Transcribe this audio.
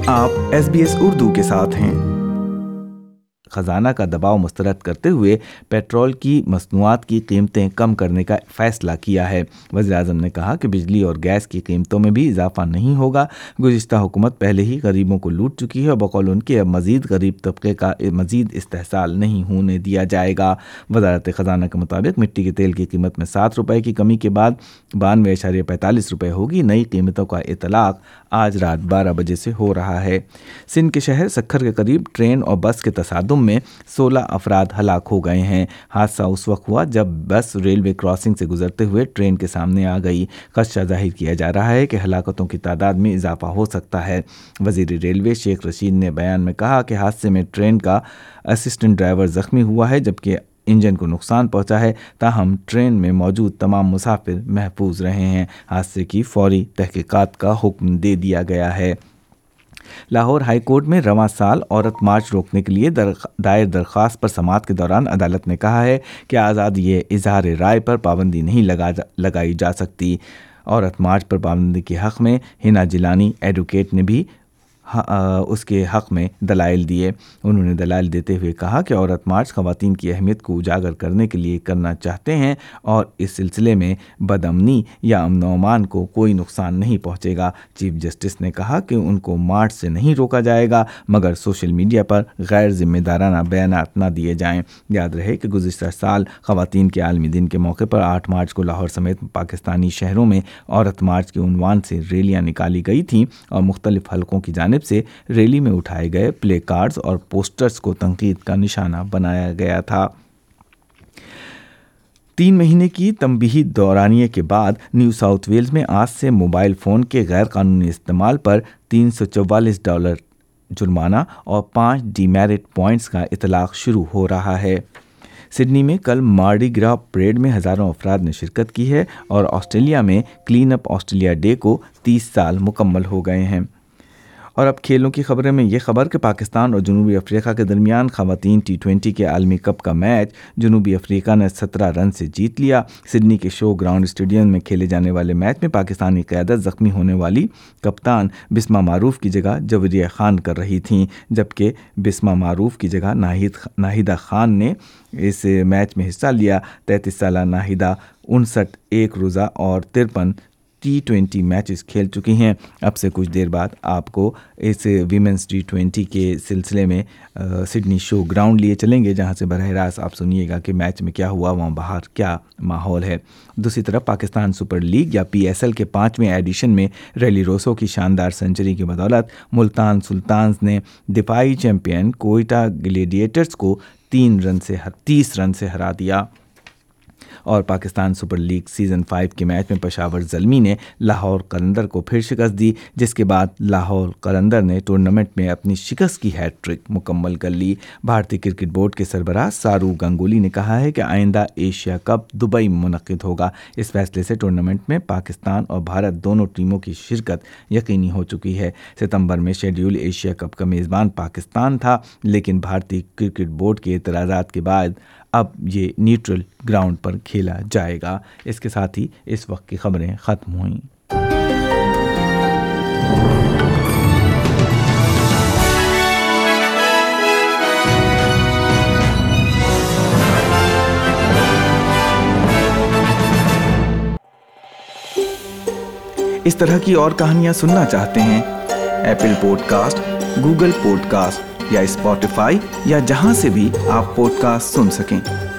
آپ SBS اردو کے ساتھ ہیں۔ خزانہ کا دباؤ مسترد کرتے ہوئے پیٹرول کی مصنوعات کی قیمتیں کم کرنے کا فیصلہ کیا ہے۔ وزیر اعظم نے کہا کہ بجلی اور گیس کی قیمتوں میں بھی اضافہ نہیں ہوگا۔ گزشتہ حکومت پہلے ہی غریبوں کو لوٹ چکی ہے اور بقول ان کے اب مزید غریب طبقے کا مزید استحصال نہیں ہونے دیا جائے گا۔ وزارت خزانہ کے مطابق مٹی کے تیل کی قیمت میں 7 روپے کی کمی کے بعد 92.45 روپے ہوگی۔ نئی قیمتوں کا اطلاق آج رات 12 بجے سے ہو رہا ہے۔ سندھ کے شہر سکھر کے قریب ٹرین اور بس کے تصادم میں 16 افراد ہلاک ہو گئے ہیں۔ حادثہ اس وقت ہوا جب بس ریلوے کراسنگ سے گزرتے ہوئے ٹرین کے سامنے آ گئی۔ خدشہ ظاہر کیا جا رہا ہے کہ ہلاکتوں کی تعداد میں اضافہ ہو سکتا ہے۔ وزیر ریلوے شیخ رشید نے بیان میں کہا کہ حادثے میں ٹرین کا اسسٹنٹ ڈرائیور زخمی ہوا ہے جبکہ انجن کو نقصان پہنچا ہے، تاہم ٹرین میں موجود تمام مسافر محفوظ رہے ہیں۔ حادثے کی فوری تحقیقات کا حکم دے دیا گیا ہے۔ لاہور ہائی کورٹ میں رواں سال عورت مارچ روکنے کے لیے دائر درخواست پر سماعت کے دوران عدالت نے کہا ہے کہ آزادی اظہار رائے پر پابندی نہیں لگائی جا سکتی۔ عورت مارچ پر پابندی کے حق میں حنا جیلانی ایڈوکیٹ نے بھی اس کے حق میں دلائل دیے۔ انہوں نے دلائل دیتے ہوئے کہا کہ عورت مارچ خواتین کی اہمیت کو اجاگر کرنے کے لیے کرنا چاہتے ہیں اور اس سلسلے میں بدامنی یا امن و امان کو کوئی نقصان نہیں پہنچے گا۔ چیف جسٹس نے کہا کہ ان کو مارچ سے نہیں روکا جائے گا مگر سوشل میڈیا پر غیر ذمہ دارانہ بیانات نہ دیے جائیں۔ یاد رہے کہ گزشتہ سال خواتین کے عالمی دن کے موقع پر 8 مارچ کو لاہور سمیت پاکستانی شہروں میں عورت مارچ کے عنوان سے ریلیاں نکالی گئی تھیں اور مختلف حلقوں کی جانب سے ریلی میں اٹھائے گئے پلے کارڈز اور پوسٹرز کو تنقید کا نشانہ بنایا گیا تھا۔ 3 مہینے کی تنبیہی دورانیے کے بعد نیو ساؤتھ ویلز میں آج سے موبائل فون کے غیر قانونی استعمال پر $344 جرمانہ اور 5 ڈی میرٹ پوائنٹس کا اطلاق شروع ہو رہا ہے۔ سڈنی میں کل مارڈی گرا پریڈ میں ہزاروں افراد نے شرکت کی ہے اور آسٹریلیا میں کلین اپ آسٹریلیا ڈے کو 30 سال مکمل ہو گئے ہیں۔ اور اب کھیلوں کی خبریں میں یہ خبر کہ پاکستان اور جنوبی افریقہ کے درمیان خواتین T20 کے عالمی کپ کا میچ جنوبی افریقہ نے 17 رن سے جیت لیا۔ سڈنی کے شو گراؤنڈ اسٹیڈیم میں کھیلے جانے والے میچ میں پاکستانی قیادت زخمی ہونے والی کپتان بسمہ معروف کی جگہ جویریہ خان کر رہی تھیں، جبکہ بسمہ معروف کی جگہ ناہیدہ خان نے اس میچ میں حصہ لیا۔ 33 سالہ ناہیدہ 59 ایک روزہ اور 53 T20 میچز کھیل چکی ہیں۔ اب سے کچھ دیر بعد آپ کو اس ویمنز T20 کے سلسلے میں سڈنی شو گراؤنڈ لیے چلیں گے، جہاں سے براہ راست آپ سنیے گا کہ میچ میں کیا ہوا، وہاں باہر کیا ماحول ہے۔ دوسری طرف پاکستان سپر لیگ یا PSL کے 5ویں ایڈیشن میں ریلی روسو کی شاندار سنچری کی بدولت ملتان سلطانز نے دفاعی چیمپئن کوئٹہ گلیڈیٹرز کو 30 رن سے ہرا دیا۔ اور پاکستان سپر لیگ سیزن 5 کے میچ میں پشاور زلمی نے لاہور قلندر کو پھر شکست دی، جس کے بعد لاہور قلندر نے ٹورنامنٹ میں اپنی شکست کی ہیٹ ٹرک مکمل کر لی۔ بھارتی کرکٹ بورڈ کے سربراہ سارو گنگولی نے کہا ہے کہ آئندہ ایشیا کپ دبئی میں منعقد ہوگا۔ اس فیصلے سے ٹورنامنٹ میں پاکستان اور بھارت دونوں ٹیموں کی شرکت یقینی ہو چکی ہے۔ ستمبر میں شیڈیول ایشیا کپ کا میزبان پاکستان تھا، لیکن بھارتی کرکٹ بورڈ کے اعتراضات کے بعد اب یہ نیوٹرل گراؤنڈ پر کھیلا جائے گا۔ اس کے ساتھ ہی اس وقت کی خبریں ختم ہوئیں۔ اس طرح کی اور کہانیاں سننا چاہتے ہیں؟ Apple podcast, Google podcast یا اسپوٹیفائی یا جہاں سے بھی آپ پوڈ کاسٹ سن سکیں۔